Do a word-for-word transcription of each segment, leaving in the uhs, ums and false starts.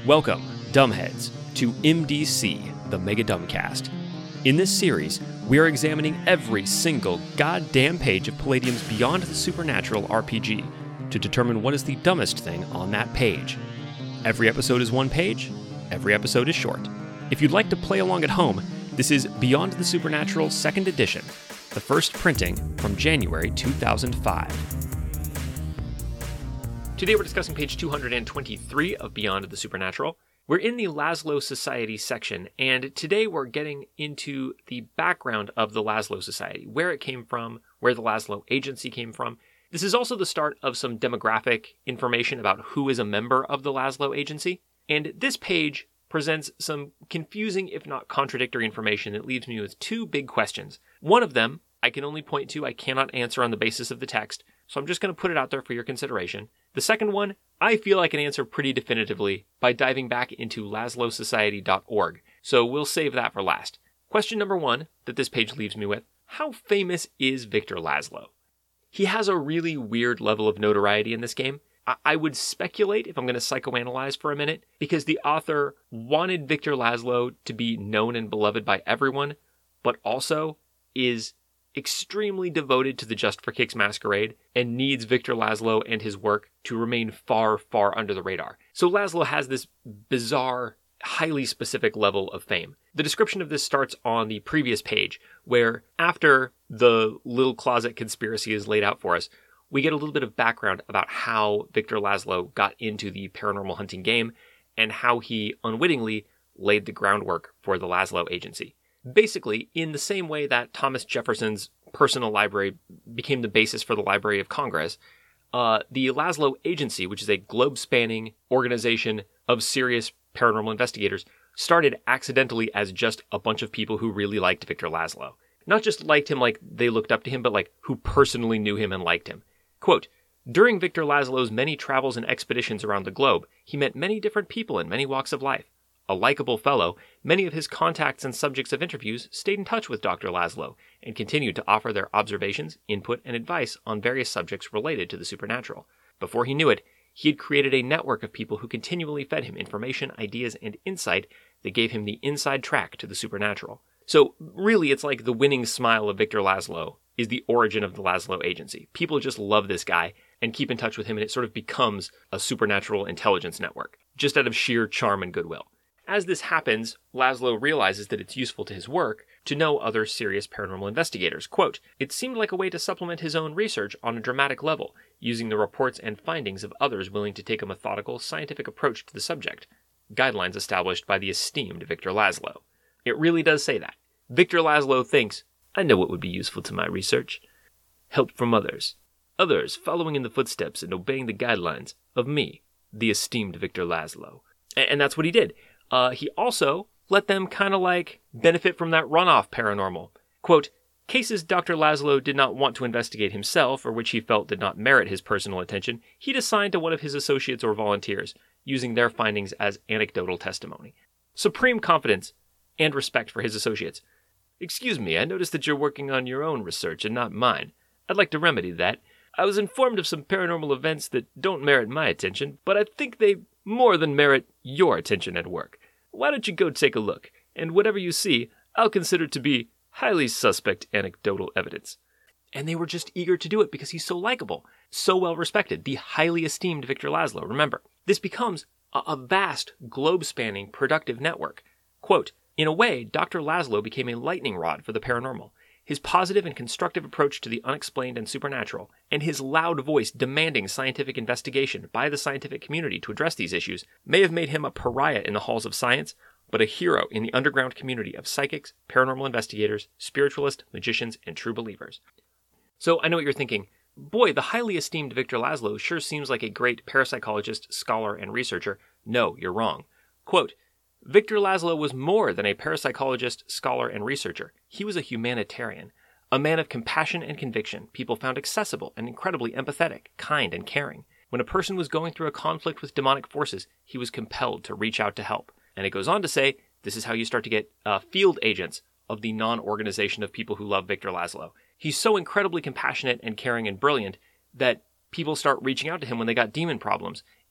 Welcome, Dumbheads, to M D C, the Mega Dumbcast. In this series, we are examining every single goddamn page of Palladium's Beyond the Supernatural R P G to determine what is the dumbest thing on that page. Every episode is one page, every episode is short. If you'd like to play along at home, this is Beyond the Supernatural second Edition, the first printing from January two thousand five. Today we're discussing page two hundred twenty-three of Beyond the Supernatural. We're in the Laszlo Society section, and today we're getting into the background of the Laszlo Society, where it came from, where the Laszlo Agency came from. This is also the start of some demographic information about who is a member of the Laszlo Agency, and this page presents some confusing, if not contradictory information that leaves me with two big questions. One of them I can only point to, I cannot answer on the basis of the text, so I'm just going to put it out there for your consideration. The second one, I feel I can answer pretty definitively by diving back into laszlo society dot org, so we'll save that for last. Question number one that this page leaves me with, how famous is Victor Laszlo? He has a really weird level of notoriety in this game. I, I would speculate, if I'm going to psychoanalyze for a minute, because the author wanted Victor Laszlo to be known and beloved by everyone, but also is extremely devoted to the Just for Kicks masquerade and needs Victor Laszlo and his work to remain far, far under the radar. So Laszlo has this bizarre, highly specific level of fame. The description of this starts on the previous page, where after the little closet conspiracy is laid out for us, we get a little bit of background about how Victor Laszlo got into the paranormal hunting game and how he unwittingly laid the groundwork for the Laszlo Agency. Basically, in the same way that Thomas Jefferson's personal library became the basis for the Library of Congress, uh, the Laszlo Agency, which is a globe-spanning organization of serious paranormal investigators, started accidentally as just a bunch of people who really liked Victor Laszlo. Not just liked him like they looked up to him, but like who personally knew him and liked him. Quote, during Victor Laszlo's many travels and expeditions around the globe, he met many different people in many walks of life. A likable fellow, many of his contacts and subjects of interviews stayed in touch with Doctor Laszlo and continued to offer their observations, input, and advice on various subjects related to the supernatural. Before he knew it, he had created a network of people who continually fed him information, ideas, and insight that gave him the inside track to the supernatural. So really, it's like the winning smile of Victor Laszlo is the origin of the Laszlo Agency. People just love this guy and keep in touch with him, and it sort of becomes a supernatural intelligence network, just out of sheer charm and goodwill. As this happens, Laszlo realizes that it's useful to his work to know other serious paranormal investigators. Quote, it seemed like a way to supplement his own research on a dramatic level, using the reports and findings of others willing to take a methodical, scientific approach to the subject. Guidelines established by the esteemed Victor Laszlo. It really does say that. Victor Laszlo thinks, I know what would be useful to my research. Help from others. Others following in the footsteps and obeying the guidelines of me, the esteemed Victor Laszlo. And that's what he did. Uh, he also let them kind of like benefit from that runoff paranormal. Quote, cases Doctor Laszlo did not want to investigate himself or which he felt did not merit his personal attention, he'd assign to one of his associates or volunteers, using their findings as anecdotal testimony. Supreme confidence and respect for his associates. Excuse me, I noticed that you're working on your own research and not mine. I'd like to remedy that. I was informed of some paranormal events that don't merit my attention, but I think they more than merit your attention at work. Why don't you go take a look, and whatever you see, I'll consider to be highly suspect anecdotal evidence. And they were just eager to do it because he's so likable, so well respected, the highly esteemed Victor Laszlo. Remember, this becomes a, a vast, globe-spanning, productive network. Quote, in a way, Doctor Laszlo became a lightning rod for the paranormal. His positive and constructive approach to the unexplained and supernatural, and his loud voice demanding scientific investigation by the scientific community to address these issues, may have made him a pariah in the halls of science, but a hero in the underground community of psychics, paranormal investigators, spiritualists, magicians, and true believers. So I know what you're thinking. Boy, the highly esteemed Victor Laszlo sure seems like a great parapsychologist, scholar, and researcher. No, you're wrong. Quote, Victor Laszlo was more than a parapsychologist, scholar, and researcher. He was a humanitarian, a man of compassion and conviction people found accessible and incredibly empathetic, kind, and caring. When a person was going through a conflict with demonic forces, he was compelled to reach out to help. And it goes on to say, this is how you start to get uh, field agents of the non-organization of people who love Victor Laszlo. He's so incredibly compassionate and caring and brilliant that people start reaching out to him when they got demon problems.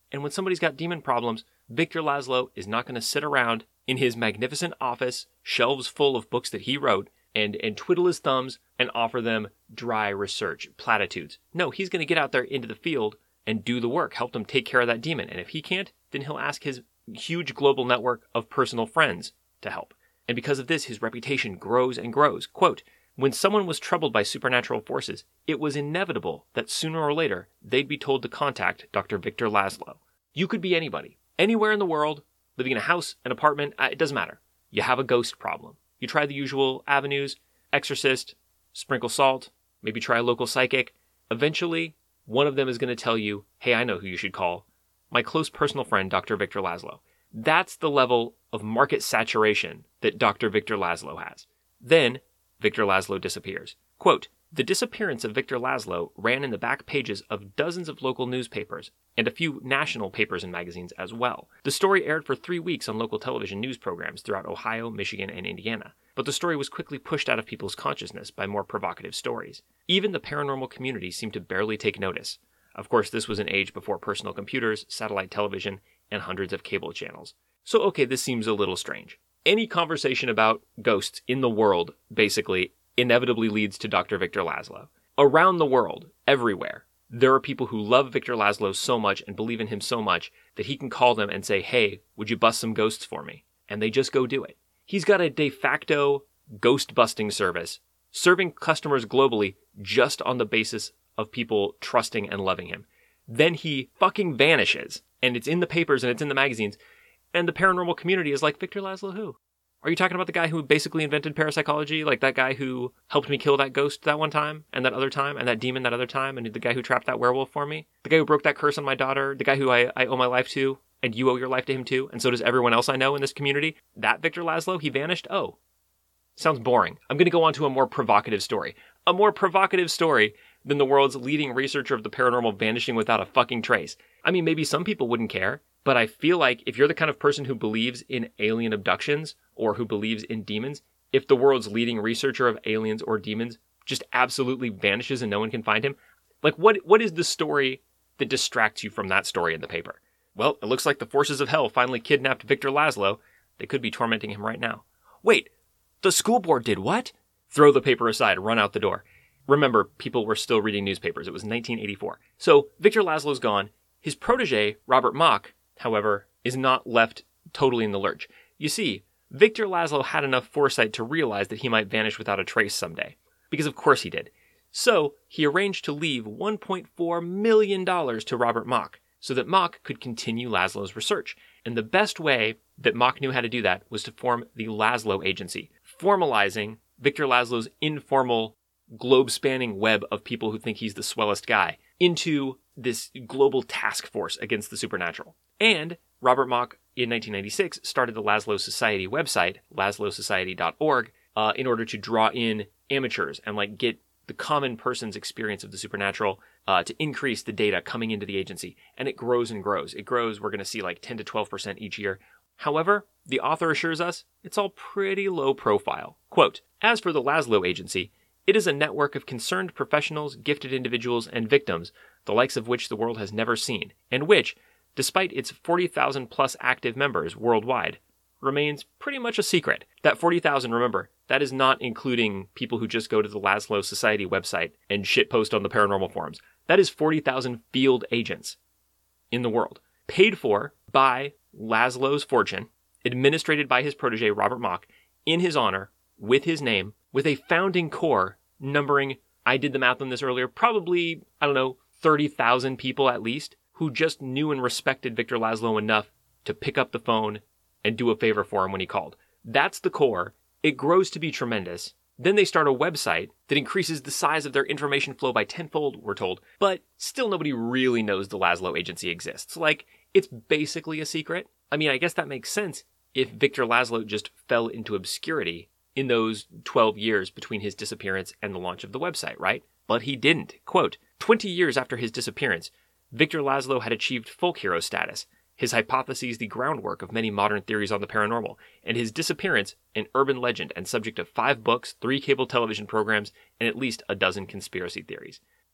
And when somebody's got demon problems, Victor Laszlo is not going to sit around in his magnificent office, shelves full of books that he wrote, and, and twiddle his thumbs and offer them dry research, platitudes. No, he's going to get out there into the field and do the work, help them take care of that demon. And if he can't, then he'll ask his huge global network of personal friends to help. And because of this, his reputation grows and grows. Quote, when someone was troubled by supernatural forces, it was inevitable that sooner or later they'd be told to contact Doctor Victor Laszlo. You could be anybody, anywhere in the world, living in a house, an apartment, it doesn't matter. You have a ghost problem. You try the usual avenues, exorcist, sprinkle salt, maybe try a local psychic. Eventually, one of them is going to tell you, hey, I know who you should call. My close personal friend, Doctor Victor Laszlo. That's the level of market saturation that Doctor Victor Laszlo has. Then, Victor Laszlo disappears. Quote, the disappearance of Victor Laszlo ran in the back pages of dozens of local newspapers, and a few national papers and magazines as well. The story aired for three weeks on local television news programs throughout Ohio, Michigan, and Indiana, but the story was quickly pushed out of people's consciousness by more provocative stories. Even the paranormal community seemed to barely take notice. Of course, this was an age before personal computers, satellite television, and hundreds of cable channels. So okay, this seems a little strange. Any conversation about ghosts in the world, basically, inevitably leads to Doctor Victor Laszlo. Around the world, everywhere, there are people who love Victor Laszlo so much and believe in him so much that he can call them and say, hey, would you bust some ghosts for me? And they just go do it. He's got a de facto ghost busting service, serving customers globally just on the basis of people trusting and loving him. Then he fucking vanishes, and it's in the papers and it's in the magazines, and the paranormal community is like, Victor Laszlo who? Are you talking about the guy who basically invented parapsychology? Like that guy who helped me kill that ghost that one time, and that other time, and that demon that other time, and the guy who trapped that werewolf for me? The guy who broke that curse on my daughter? The guy who I, I owe my life to, and you owe your life to him too, and so does everyone else I know in this community? That Victor Laszlo, he vanished? Oh. Sounds boring. I'm going to go on to a more provocative story. A more provocative story than the world's leading researcher of the paranormal vanishing without a fucking trace. I mean, maybe some people wouldn't care, but I feel like if you're the kind of person who believes in alien abductions or who believes in demons, if the world's leading researcher of aliens or demons just absolutely vanishes and no one can find him, like what what is the story that distracts you from that story in the paper? Well, it looks like the forces of hell finally kidnapped Victor Laszlo. They could be tormenting him right now. Wait, the school board did what? Throw the paper aside, run out the door. Remember, people were still reading newspapers. It was nineteen eighty-four. So Victor Laszlo's gone. His protege, Robert Mock, however, is not left totally in the lurch. You see, Victor Laszlo had enough foresight to realize that he might vanish without a trace someday. Because of course he did. So he arranged to leave one point four million dollars to Robert Mock so that Mock could continue Laszlo's research. And the best way that Mock knew how to do that was to form the Laszlo Agency, formalizing Victor Laszlo's informal, globe-spanning web of people who think he's the swellest guy into this global task force against the supernatural. And Robert Mock, in nineteen ninety-six, started the Laszlo Society website, laszlo society dot org, uh, in order to draw in amateurs and like get the common person's experience of the supernatural uh, to increase the data coming into the agency. And it grows and grows. It grows, we're going to see like ten to twelve percent each year. However, the author assures us it's all pretty low profile. Quote, as for the Laszlo Agency, it is a network of concerned professionals, gifted individuals, and victims, the likes of which the world has never seen, and which, despite its forty thousand plus active members worldwide, remains pretty much a secret. That forty thousand, remember, that is not including people who just go to the Laszlo Society website and shitpost on the paranormal forums. That is forty thousand field agents in the world, paid for by Laszlo's fortune, administrated by his protege Robert Mock, in his honor, with his name, with a founding core numbering, I did the math on this earlier, probably, I don't know, thirty thousand people at least, who just knew and respected Victor Laszlo enough to pick up the phone and do a favor for him when he called. That's the core. It grows to be tremendous. Then they start a website that increases the size of their information flow by tenfold, we're told. But still nobody really knows the Laszlo Agency exists. Like, it's basically a secret. I mean, I guess that makes sense if Victor Laszlo just fell into obscurity in those twelve years between his disappearance and the launch of the website, right? But he didn't. Quote, twenty years after his disappearance, Victor Laszlo had achieved folk hero status, his hypotheses the groundwork of many modern theories on the paranormal, and his disappearance an urban legend and subject of five books, three cable television programs, and at least a dozen conspiracy theories.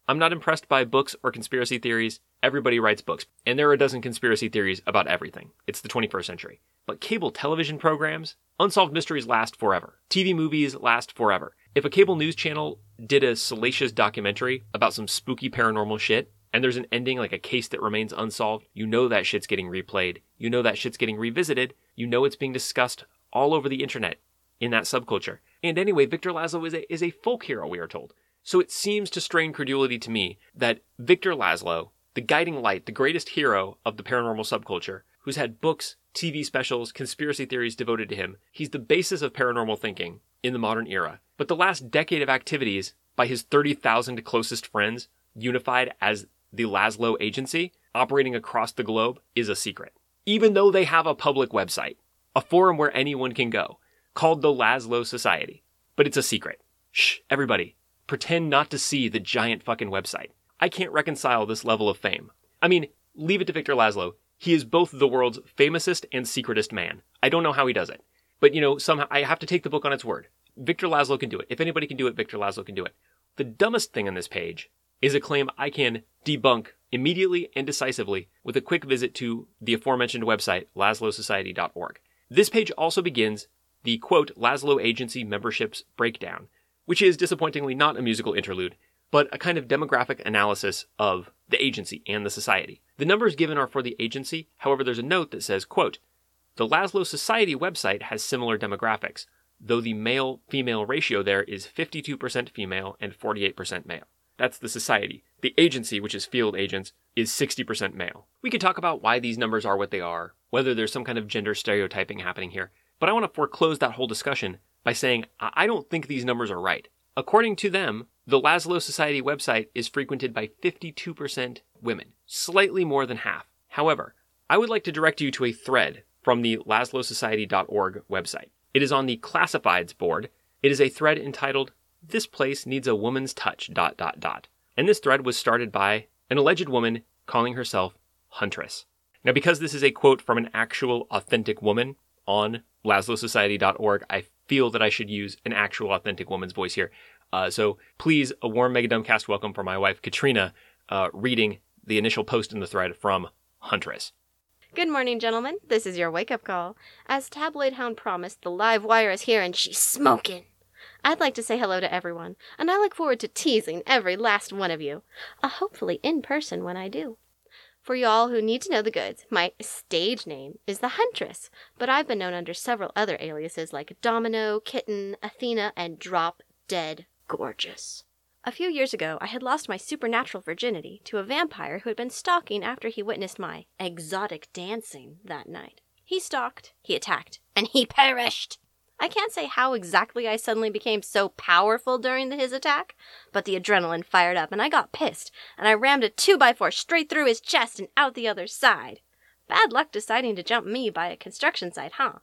I'm not impressed by books or conspiracy theories. Everybody writes books, and there are a dozen conspiracy theories about everything. It's the twenty-first century. But cable television programs? Unsolved mysteries last forever. T V movies last forever. If a cable news channel did a salacious documentary about some spooky paranormal shit, and there's an ending like a case that remains unsolved, you know that shit's getting replayed. You know that shit's getting revisited. You know it's being discussed all over the internet in that subculture. And anyway, Victor Laszlo is a, is a folk hero, we are told. So it seems to strain credulity to me that Victor Laszlo, the guiding light, the greatest hero of the paranormal subculture, who's had books, T V specials, conspiracy theories devoted to him, he's the basis of paranormal thinking in the modern era. But the last decade of activities by his thirty thousand closest friends, unified as the Laszlo Agency, operating across the globe, is a secret. Even though they have a public website, a forum where anyone can go, called the Laszlo Society. But it's a secret. Shh, everybody. Pretend not to see the giant fucking website. I can't reconcile this level of fame. I mean, leave it to Victor Laszlo. He is both the world's famousest and secretest man. I don't know how he does it. But, you know, somehow I have to take the book on its word. Victor Laszlo can do it. If anybody can do it, Victor Laszlo can do it. The dumbest thing on this page is a claim I can debunk immediately and decisively with a quick visit to the aforementioned website, laszlo society dot org. This page also begins the, quote, Laszlo Agency memberships breakdown, which is disappointingly not a musical interlude, but a kind of demographic analysis of the agency and the society. The numbers given are for the agency, however there's a note that says, quote, the Laszlo Society website has similar demographics, though the male-female ratio there is fifty-two percent female and forty-eight percent male. That's the society. The agency, which is field agents, is sixty percent male. We could talk about why these numbers are what they are, whether there's some kind of gender stereotyping happening here, but I want to foreclose that whole discussion by saying I don't think these numbers are right. According to them, the Laszlo Society website is frequented by fifty-two percent women, slightly more than half. However, I would like to direct you to a thread from the laszlo society dot org website. It is on the classifieds board. It is a thread entitled, This Place Needs a Woman's Touch, dot, dot, dot. And this thread was started by an alleged woman calling herself Huntress. Now, because this is a quote from an actual authentic woman on laszlo society dot org, I feel that I should use an actual authentic woman's voice here. Uh, so please, a warm Megadumbcast welcome for my wife, Katrina, uh, reading the initial post in the thread from Huntress. Good morning, gentlemen. This is your wake-up call. As Tabloid Hound promised, the live wire is here and she's smoking. I'd like to say hello to everyone, and I look forward to teasing every last one of you, uh, hopefully in person when I do. For y'all who need to know the goods, my stage name is the Huntress, but I've been known under several other aliases like Domino, Kitten, Athena, and Drop Dead Gorgeous. A few years ago, I had lost my supernatural virginity to a vampire who had been stalking after he witnessed my exotic dancing that night. He stalked, he attacked, and he perished. I can't say how exactly I suddenly became so powerful during his attack, but the adrenaline fired up and I got pissed, and I rammed a two by four straight through his chest and out the other side. Bad luck deciding to jump me by a construction site, huh?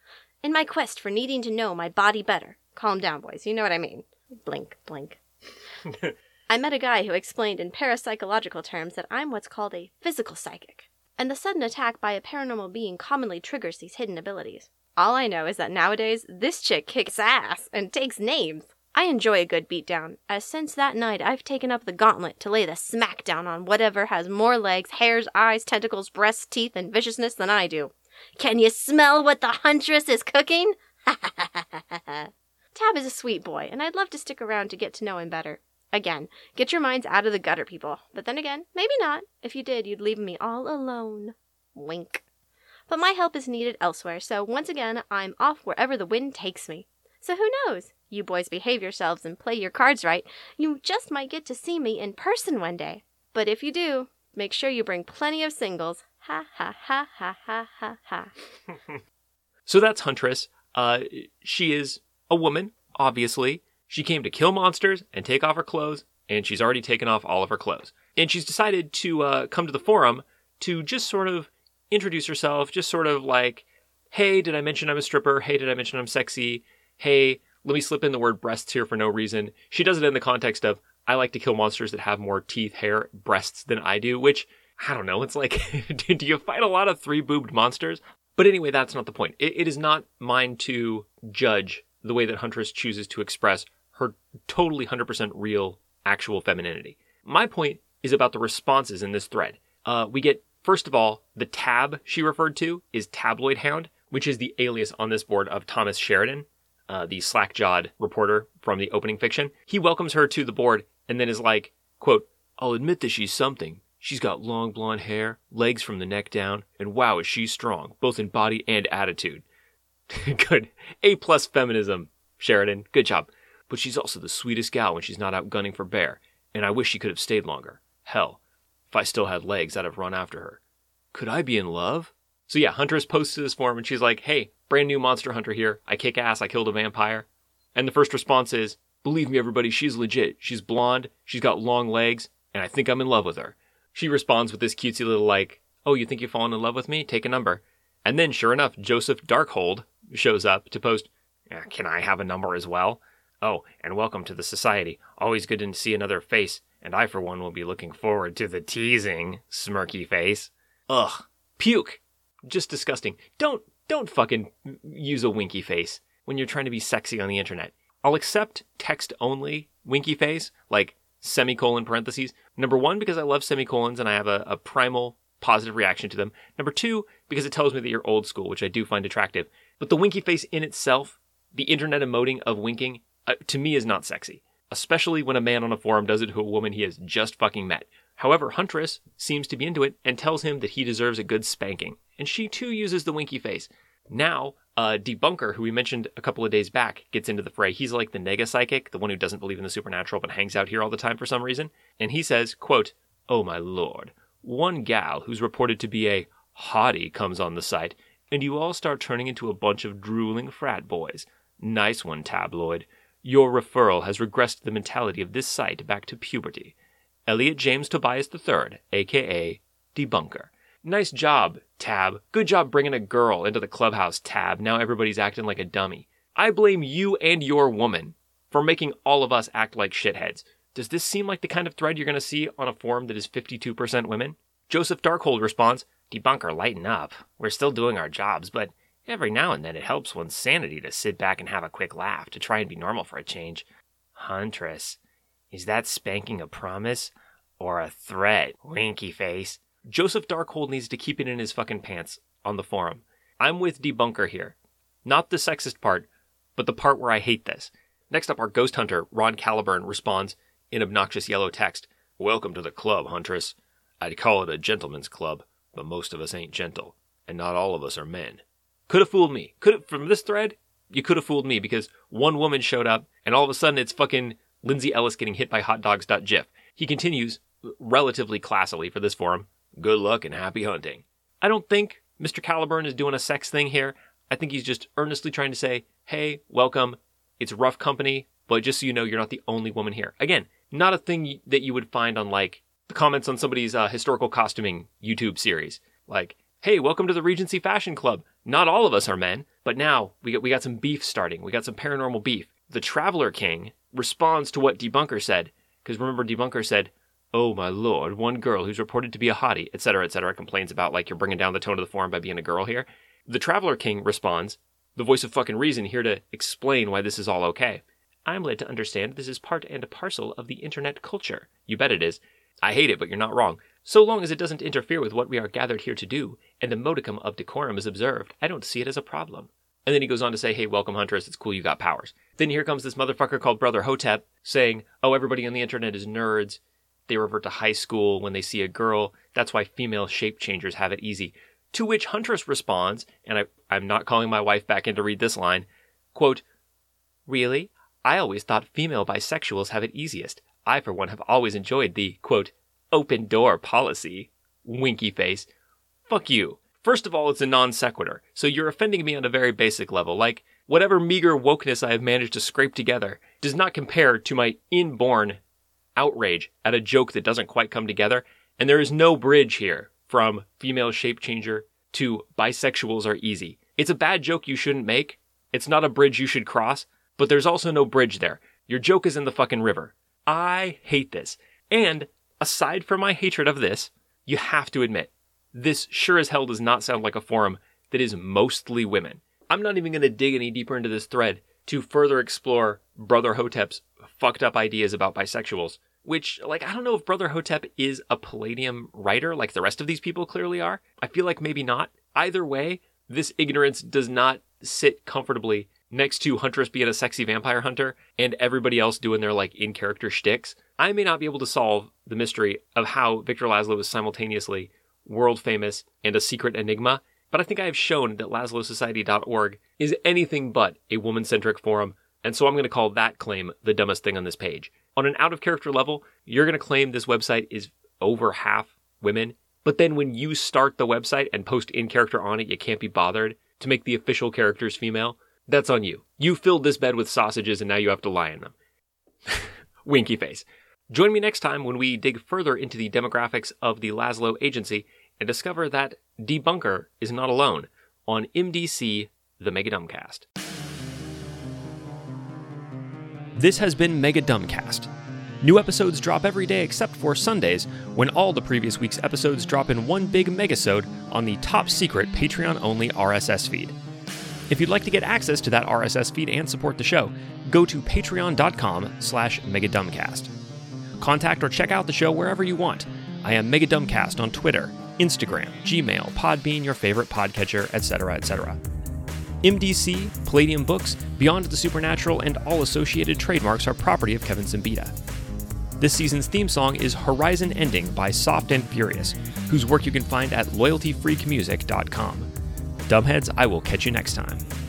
In my quest for needing to know my body better, calm down, boys, you know what I mean. Blink, blink. I met a guy who explained in parapsychological terms that I'm what's called a physical psychic, and the sudden attack by a paranormal being commonly triggers these hidden abilities. All I know is that nowadays, this chick kicks ass and takes names. I enjoy a good beatdown, as since that night I've taken up the gauntlet to lay the smackdown on whatever has more legs, hairs, eyes, tentacles, breasts, teeth, and viciousness than I do. Can you smell what the Huntress is cooking? Ha ha ha ha ha. Tab is a sweet boy, and I'd love to stick around to get to know him better. Again, get your minds out of the gutter, people. But then again, maybe not. If you did, you'd leave me all alone. Wink. But my help is needed elsewhere, so once again, I'm off wherever the wind takes me. So who knows? You boys behave yourselves and play your cards right. You just might get to see me in person one day. But if you do, make sure you bring plenty of singles. Ha ha ha ha ha ha ha. So that's Huntress. Uh, she is a woman, obviously. She came to kill monsters and take off her clothes, and she's already taken off all of her clothes. And she's decided to uh, come to the forum to just sort of introduce herself, just sort of like, hey, did I mention I'm a stripper? Hey, did I mention I'm sexy? Hey, let me slip in the word breasts here for no reason. She does it in the context of, I like to kill monsters that have more teeth, hair, breasts than I do, which, I don't know, it's like, do you fight a lot of three-boobed monsters? But anyway, that's not the point. It, it is not mine to judge the way that Huntress chooses to express her totally one hundred percent real, actual femininity. My point is about the responses in this thread. Uh, we get, first of all, the tab she referred to is Tabloid Hound, which is the alias on this board of Thomas Sheridan, uh, the slack-jawed reporter from the opening fiction. He welcomes her to the board and then is like, quote, "I'll admit that she's something. She's got long blonde hair, legs from the neck down, and wow is she strong, both in body and attitude." Good. A-plus feminism, Sheridan. Good job. "But she's also the sweetest gal when she's not out gunning for bear, and I wish she could have stayed longer. Hell, if I still had legs, I'd have run after her. Could I be in love?" So yeah, Huntress posts to this forum and she's like, "Hey, brand new Monster Hunter here. I kick ass. I killed a vampire." And the first response is, "Believe me, everybody, she's legit. She's blonde, she's got long legs, and I think I'm in love with her." She responds with this cutesy little like, "Oh, you think you've fallen in love with me? Take a number." And then, sure enough, Joseph Darkhold shows up to post, "Can I have a number as well? Oh, and welcome to the society. Always good to see another face, and I, for one, will be looking forward to the teasing, smirky face." Ugh. Puke. Just disgusting. Don't, don't fucking use a winky face when you're trying to be sexy on the internet. I'll accept text-only winky face, like semicolon parentheses. Number one, because I love semicolons and I have a, a primal positive reaction to them. Number two, because it tells me that you're old school, which I do find attractive. But the winky face in itself, the internet emoting of winking, uh, to me is not sexy. Especially when a man on a forum does it to a woman he has just fucking met. However, Huntress seems to be into it and tells him that he deserves a good spanking. And she too uses the winky face. Now, uh, Debunker, who we mentioned a couple of days back, gets into the fray. He's like the nega psychic, the one who doesn't believe in the supernatural but hangs out here all the time for some reason. And he says, quote, "Oh my lord, one gal who's reported to be a hottie comes on the site, and you all start turning into a bunch of drooling frat boys. Nice one, Tabloid. Your referral has regressed the mentality of this site back to puberty. Elliot James Tobias the third, a k a. Debunker." Nice job, Tab. Good job bringing a girl into the clubhouse, Tab. Now everybody's acting like a dummy. I blame you and your woman for making all of us act like shitheads. Does this seem like the kind of thread you're going to see on a forum that is fifty-two percent women? Joseph Darkhold responds, "Debunker, lighten up. We're still doing our jobs, but every now and then it helps one's sanity to sit back and have a quick laugh to try and be normal for a change. Huntress, is that spanking a promise or a threat? Winky face." Joseph Darkhold needs to keep it in his fucking pants on the forum. I'm with Debunker here. Not the sexist part, but the part where I hate this. Next up, our ghost hunter, Ron Caliburn, responds in obnoxious yellow text, "Welcome to the club, Huntress. I'd call it a gentleman's club, but most of us ain't gentle, and not all of us are men." Could have fooled me. Could have, from this thread, you could have fooled me because one woman showed up, and all of a sudden it's fucking Lindsay Ellis getting hit by hotdogs.gif. He continues, relatively classily for this forum, "Good luck and happy hunting." I don't think Mister Caliburn is doing a sex thing here. I think he's just earnestly trying to say, hey, welcome. It's rough company, but just so you know, you're not the only woman here. Again, not a thing that you would find on, like, the comments on somebody's uh, historical costuming YouTube series. Like, hey, welcome to the Regency Fashion Club. Not all of us are men, but now we got, we got some beef starting. We got some paranormal beef. The Traveler King responds to what Debunker said, because remember, Debunker said, "Oh my lord, one girl who's reported to be a hottie," et cetera, et cetera, complains about, like, you're bringing down the tone of the forum by being a girl here. The Traveler King responds, the voice of fucking reason here to explain why this is all okay. "I'm led to understand this is part and parcel of the internet culture." You bet it is. I hate it, but you're not wrong. So long as it doesn't interfere with what we are gathered here to do, and a modicum of decorum is observed, I don't see it as a problem. And then he goes on to say, "Hey, welcome, Huntress. It's cool you got powers." Then here comes this motherfucker called Brother Hotep saying, "Oh, everybody on the internet is nerds. They revert to high school when they see a girl. That's why female shape changers have it easy." To which Huntress responds, and I, I'm not calling my wife back in to read this line, quote, "Really? I always thought female bisexuals have it easiest. I, for one, have always enjoyed the, quote, open door policy." Winky face. Fuck you. First of all, it's a non sequitur, so you're offending me on a very basic level. Like, whatever meager wokeness I have managed to scrape together does not compare to my inborn outrage at a joke that doesn't quite come together, and there is no bridge here from female shape changer to bisexuals are easy. It's a bad joke you shouldn't make. It's not a bridge you should cross, but there's also no bridge there. Your joke is in the fucking river. I hate this. And aside from my hatred of this, you have to admit, this sure as hell does not sound like a forum that is mostly women. I'm not even going to dig any deeper into this thread to further explore Brother Hotep's fucked up ideas about bisexuals. which, like, I don't know if Brother Hotep is a Palladium writer like the rest of these people clearly are. I feel like maybe not. Either way, this ignorance does not sit comfortably next to Huntress being a sexy vampire hunter and everybody else doing their, like, in-character shticks. I may not be able to solve the mystery of how Victor Laszlo is simultaneously world-famous and a secret enigma, but I think I have shown that Laszlo Society dot org is anything but a woman-centric forum, and so I'm going to call that claim the dumbest thing on this page. On an out-of-character level, you're going to claim this website is over half women, but then when you start the website and post in-character on it, you can't be bothered to make the official characters female. That's on you. You filled this bed with sausages and now you have to lie in them. Winky face. Join me next time when we dig further into the demographics of the Laszlo Agency and discover that Debunker is not alone on M D C, the Mega Dumbcast. This has been Mega Dumbcast. New episodes drop every day except for Sundays, when all the previous week's episodes drop in one big megasode on the top-secret Patreon-only R S S feed. If you'd like to get access to that R S S feed and support the show, go to patreon.com slash megadumbcast. Contact or check out the show wherever you want. I am Megadumbcast on Twitter, Instagram, Gmail, Podbean, your favorite podcatcher, et cetera, et cetera. M D C, Palladium Books, Beyond the Supernatural, and all associated trademarks are property of Kevin Simbita. This season's theme song is Horizon Ending by Soft and Furious, whose work you can find at loyalty freak music dot com. Dumbheads, I will catch you next time.